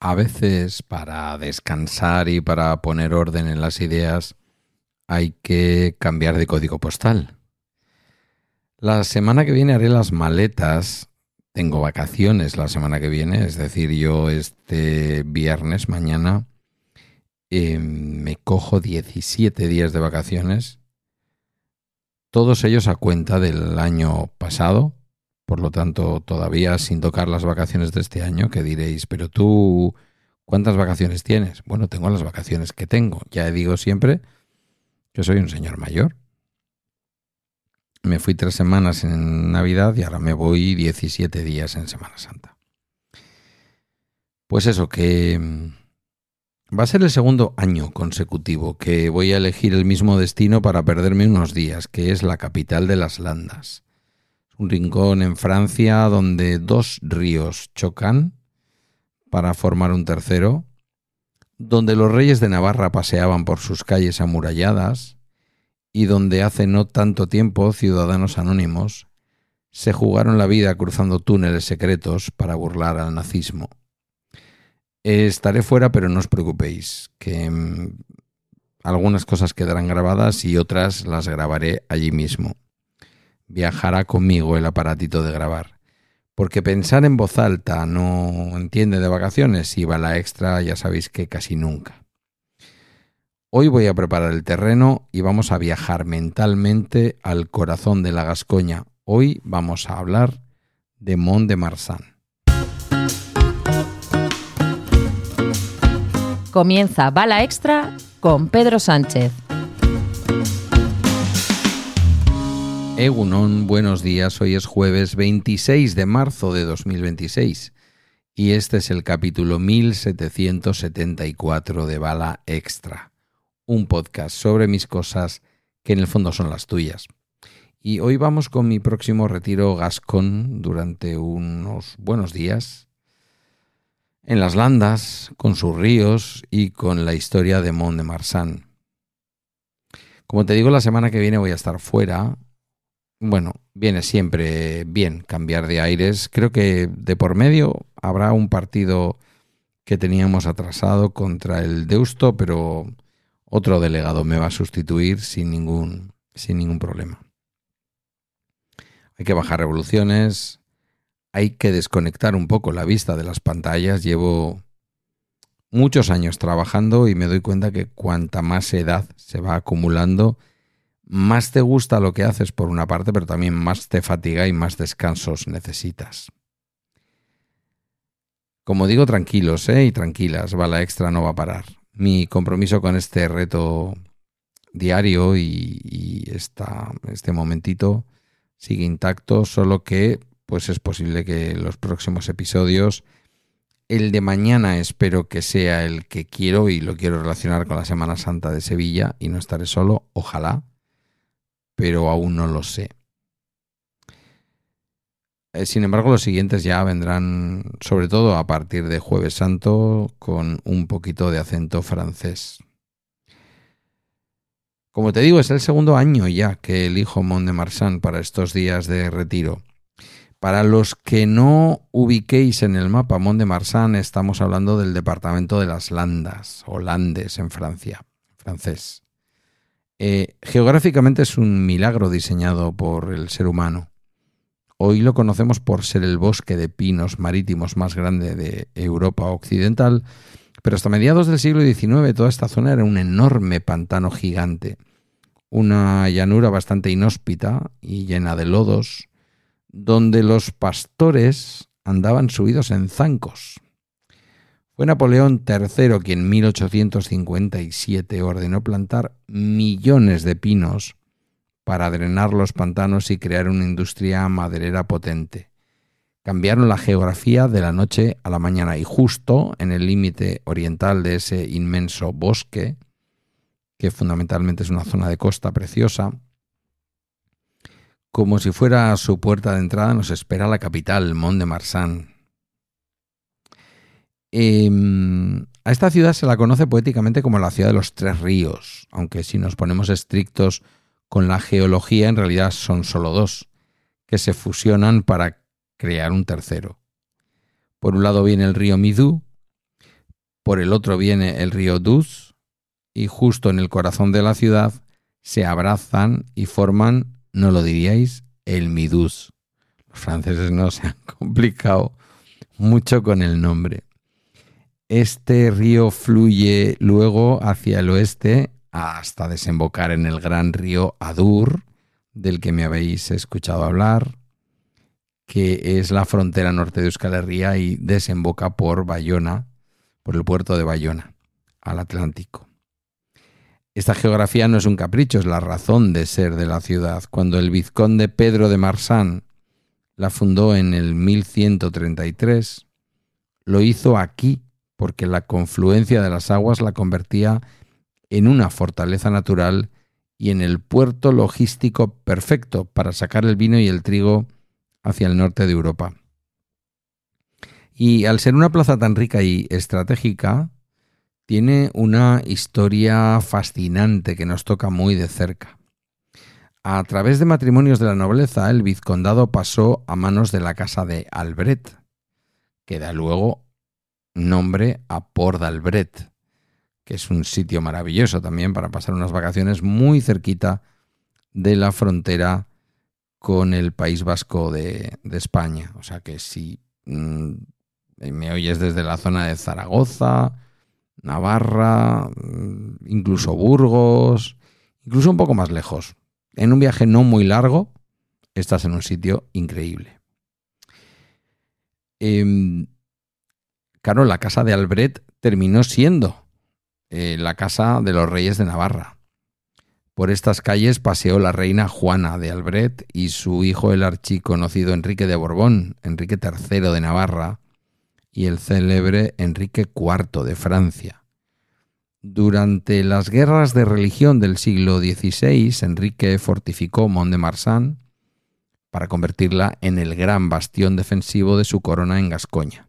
A veces para descansar y para poner orden en las ideas hay que cambiar de código postal. La semana que viene haré las maletas. Tengo vacaciones la semana que viene, es decir, yo este viernes, mañana, me cojo 17 días de vacaciones, todos ellos a cuenta del año pasado, por lo tanto todavía sin tocar las vacaciones de este año, que diréis, pero tú, ¿cuántas vacaciones tienes? Bueno, tengo las vacaciones que tengo, ya digo siempre que soy un señor mayor. Me fui 3 semanas en Navidad y ahora me voy 17 días en Semana Santa. Pues eso, que va a ser el segundo año consecutivo que voy a elegir el mismo destino para perderme unos días, que es la capital de las Landas. Un rincón en Francia donde 2 ríos chocan para formar un tercero, donde los reyes de Navarra paseaban por sus calles amuralladas y donde hace no tanto tiempo ciudadanos anónimos se jugaron la vida cruzando túneles secretos para burlar al nazismo. Estaré fuera, pero no os preocupéis, que algunas cosas quedarán grabadas y otras las grabaré allí mismo. Viajará conmigo el aparatito de grabar, porque pensar en voz alta no entiende de vacaciones y va la extra, ya sabéis que casi nunca. Hoy voy a preparar el terreno y vamos a viajar mentalmente al corazón de la Gascoña. Hoy vamos a hablar de Mont-de-Marsan. Comienza Bala Extra con Pedro Sánchez. Egunon, buenos días. Hoy es jueves 26 de marzo de 2026 y este es el capítulo 1774 de Bala Extra. Un podcast sobre mis cosas que en el fondo son las tuyas. Y hoy vamos con mi próximo retiro gascón durante unos buenos días en las Landas, con sus ríos y con la historia de Mont-de-Marsan. Como te digo, la semana que viene voy a estar fuera. Bueno, viene siempre bien cambiar de aires. Creo que de por medio habrá un partido que teníamos atrasado contra el Deusto, pero otro delegado me va a sustituir sin ningún problema. Hay que bajar revoluciones, hay que desconectar un poco la vista de las pantallas. Llevo muchos años trabajando y me doy cuenta que cuanta más edad se va acumulando, más te gusta lo que haces por una parte, pero también más te fatiga y más descansos necesitas. Como digo, tranquilos, y tranquilas, Bala Extra no va a parar. Mi compromiso con este reto diario y este momentito sigue intacto, solo que pues es posible que los próximos episodios, el de mañana espero que sea el que quiero y lo quiero relacionar con la Semana Santa de Sevilla y no estaré solo, ojalá, pero aún no lo sé. Sin embargo, los siguientes ya vendrán, sobre todo a partir de Jueves Santo, con un poquito de acento francés. Como te digo, es el segundo año ya que elijo Mont-de-Marsan para estos días de retiro. Para los que no ubiquéis en el mapa Mont-de-Marsan, estamos hablando del departamento de las Landas, o Landes en Francia, francés. Geográficamente es un milagro diseñado por el ser humano. Hoy lo conocemos por ser el bosque de pinos marítimos más grande de Europa Occidental, pero hasta mediados del siglo XIX toda esta zona era un enorme pantano gigante, una llanura bastante inhóspita y llena de lodos, donde los pastores andaban subidos en zancos. Fue Napoleón III quien en 1857 ordenó plantar millones de pinos para drenar los pantanos y crear una industria maderera potente. Cambiaron la geografía de la noche a la mañana y justo en el límite oriental de ese inmenso bosque, que fundamentalmente es una zona de costa preciosa, como si fuera su puerta de entrada, nos espera la capital, Mont-de-Marsan. A esta ciudad se la conoce poéticamente como la ciudad de los 3 ríos, aunque si nos ponemos estrictos con la geología, en realidad son solo 2, que se fusionan para crear un tercero. Por un lado viene el río Midou, por el otro viene el río Doubs, y justo en el corazón de la ciudad se abrazan y forman, no lo diríais, el Midús. Los franceses no se han complicado mucho con el nombre. Este río fluye luego hacia el oeste hasta desembocar en el gran río Adour, del que me habéis escuchado hablar, que es la frontera norte de Euskal Herria y desemboca por Bayona, por el puerto de Bayona, al Atlántico. Esta geografía no es un capricho, es la razón de ser de la ciudad. Cuando el vizconde Pedro de Marsan la fundó en el 1133, lo hizo aquí porque la confluencia de las aguas la convertía en una fortaleza natural y en el puerto logístico perfecto para sacar el vino y el trigo hacia el norte de Europa. Y al ser una plaza tan rica y estratégica, tiene una historia fascinante que nos toca muy de cerca. A través de matrimonios de la nobleza, el vizcondado pasó a manos de la casa de Albret, que da luego nombre a Port d'Albret, que es un sitio maravilloso también para pasar unas vacaciones muy cerquita de la frontera con el País Vasco de España. O sea que si me oyes desde la zona de Zaragoza, Navarra, incluso Burgos, incluso un poco más lejos, en un viaje no muy largo, estás en un sitio increíble. Claro, la casa de Albret terminó siendo la casa de los reyes de Navarra. Por estas calles paseó la reina Juana de Albret y su hijo el archiconocido Enrique de Borbón, Enrique III de Navarra, y el célebre Enrique IV de Francia. Durante las guerras de religión del siglo XVI, Enrique fortificó Mont-de-Marsan para convertirla en el gran bastión defensivo de su corona en Gascoña.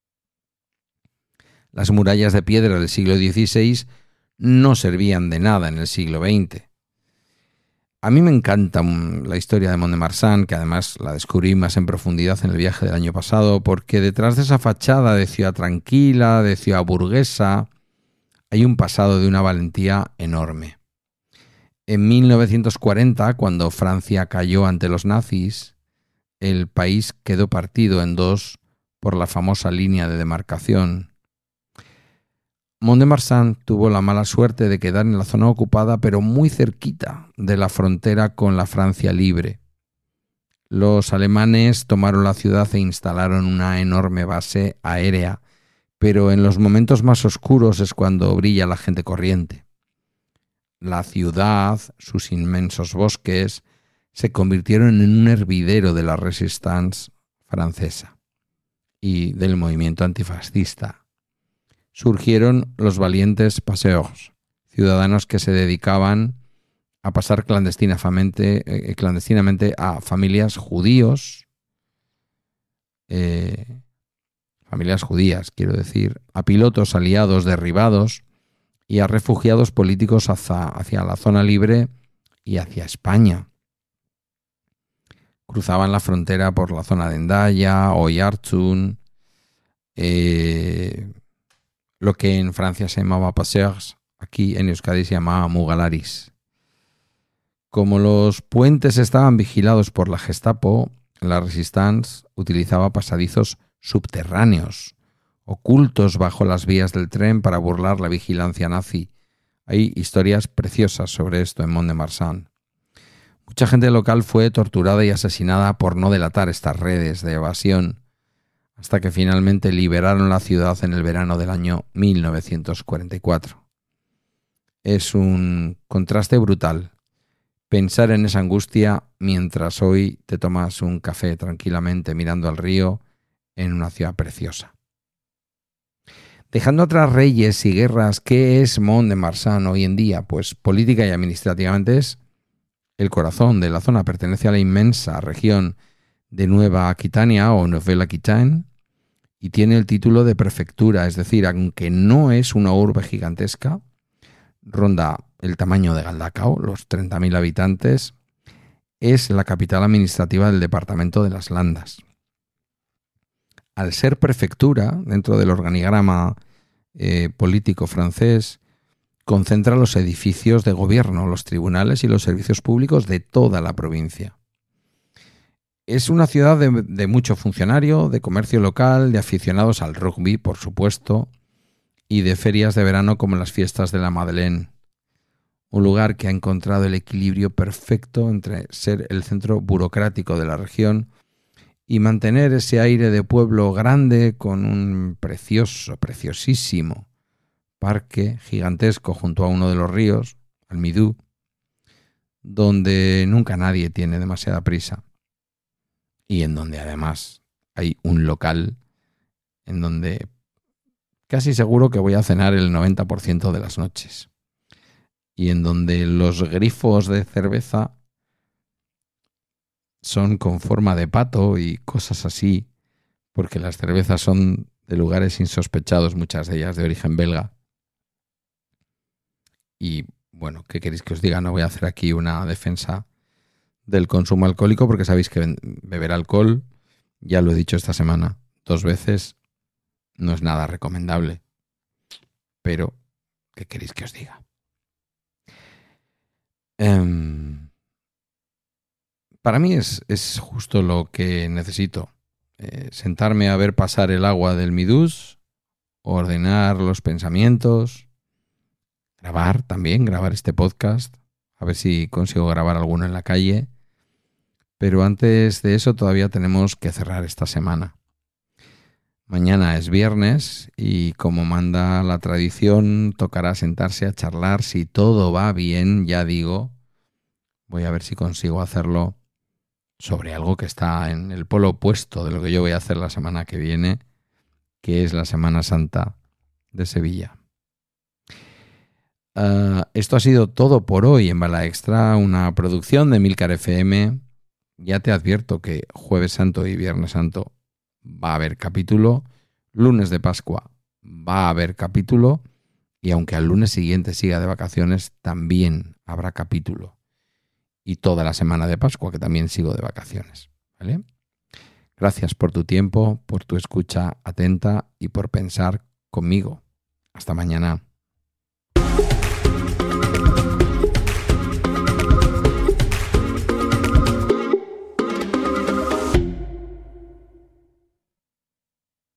Las murallas de piedra del siglo XVI no servían de nada en el siglo XX. A mí me encanta la historia de Mont-de-Marsan, que además la descubrí más en profundidad en el viaje del año pasado, porque detrás de esa fachada de ciudad tranquila, de ciudad burguesa, hay un pasado de una valentía enorme. En 1940, cuando Francia cayó ante los nazis, el país quedó partido en dos por la famosa línea de demarcación. Mont-de-Marsan tuvo la mala suerte de quedar en la zona ocupada, pero muy cerquita de la frontera con la Francia libre. Los alemanes tomaron la ciudad e instalaron una enorme base aérea, pero en los momentos más oscuros es cuando brilla la gente corriente. La ciudad, sus inmensos bosques, se convirtieron en un hervidero de la Resistance francesa y del movimiento antifascista. Surgieron los valientes passeurs, ciudadanos que se dedicaban a pasar clandestinamente a familias judías, quiero decir, a pilotos aliados derribados y a refugiados políticos hacia la zona libre y hacia España. Cruzaban la frontera por la zona de Hendaya o Oiartzun, lo que en Francia se llamaba passeurs, aquí en Euskadi se llamaba mugalaris. Como los puentes estaban vigilados por la Gestapo, la Resistance utilizaba pasadizos subterráneos, ocultos bajo las vías del tren para burlar la vigilancia nazi. Hay historias preciosas sobre esto en Mont-de-Marsan. Mucha gente local fue torturada y asesinada por no delatar estas redes de evasión, hasta que finalmente liberaron la ciudad en el verano del año 1944. Es un contraste brutal pensar en esa angustia mientras hoy te tomas un café tranquilamente mirando al río en una ciudad preciosa. Dejando atrás reyes y guerras, ¿qué es Mont-de-Marsan hoy en día? Pues política y administrativamente es el corazón de la zona. Pertenece a la inmensa región de Nueva Aquitania o Nouvelle-Aquitaine y tiene el título de prefectura, es decir, aunque no es una urbe gigantesca, ronda el tamaño de Galdacao, los 30.000 habitantes, es la capital administrativa del departamento de las Landas. Al ser prefectura, dentro del organigrama político francés, concentra los edificios de gobierno, los tribunales y los servicios públicos de toda la provincia. Es una ciudad de mucho funcionario, de comercio local, de aficionados al rugby, por supuesto, y de ferias de verano como las fiestas de la Madeleine. Un lugar que ha encontrado el equilibrio perfecto entre ser el centro burocrático de la región y mantener ese aire de pueblo grande con un preciosísimo parque gigantesco junto a uno de los ríos, el Midou, donde nunca nadie tiene demasiada prisa y en donde además hay un local en donde casi seguro que voy a cenar el 90% de las noches y en donde los grifos de cerveza son con forma de pato y cosas así, porque las cervezas son de lugares insospechados, muchas de ellas de origen belga. Y bueno, ¿qué queréis que os diga? No voy a hacer aquí una defensa del consumo alcohólico porque sabéis que beber alcohol, ya lo he dicho esta semana 2 veces, no es nada recomendable. Pero, ¿qué queréis que os diga? Para mí es justo lo que necesito. Sentarme a ver pasar el agua del Midús, ordenar los pensamientos, grabar este podcast, a ver si consigo grabar alguno en la calle. Pero antes de eso todavía tenemos que cerrar esta semana. Mañana es viernes y como manda la tradición, tocará sentarse a charlar. Si todo va bien, ya digo, voy a ver si consigo hacerlo sobre algo que está en el polo opuesto de lo que yo voy a hacer la semana que viene, que es la Semana Santa de Sevilla. Esto ha sido todo por hoy en Bala Extra, una producción de Emilcar FM. Ya te advierto que Jueves Santo y Viernes Santo va a haber capítulo, lunes de Pascua va a haber capítulo y aunque al lunes siguiente siga de vacaciones, también habrá capítulo. Y toda la semana de Pascua, que también sigo de vacaciones, ¿vale? Gracias por tu tiempo, por tu escucha atenta y por pensar conmigo. Hasta mañana.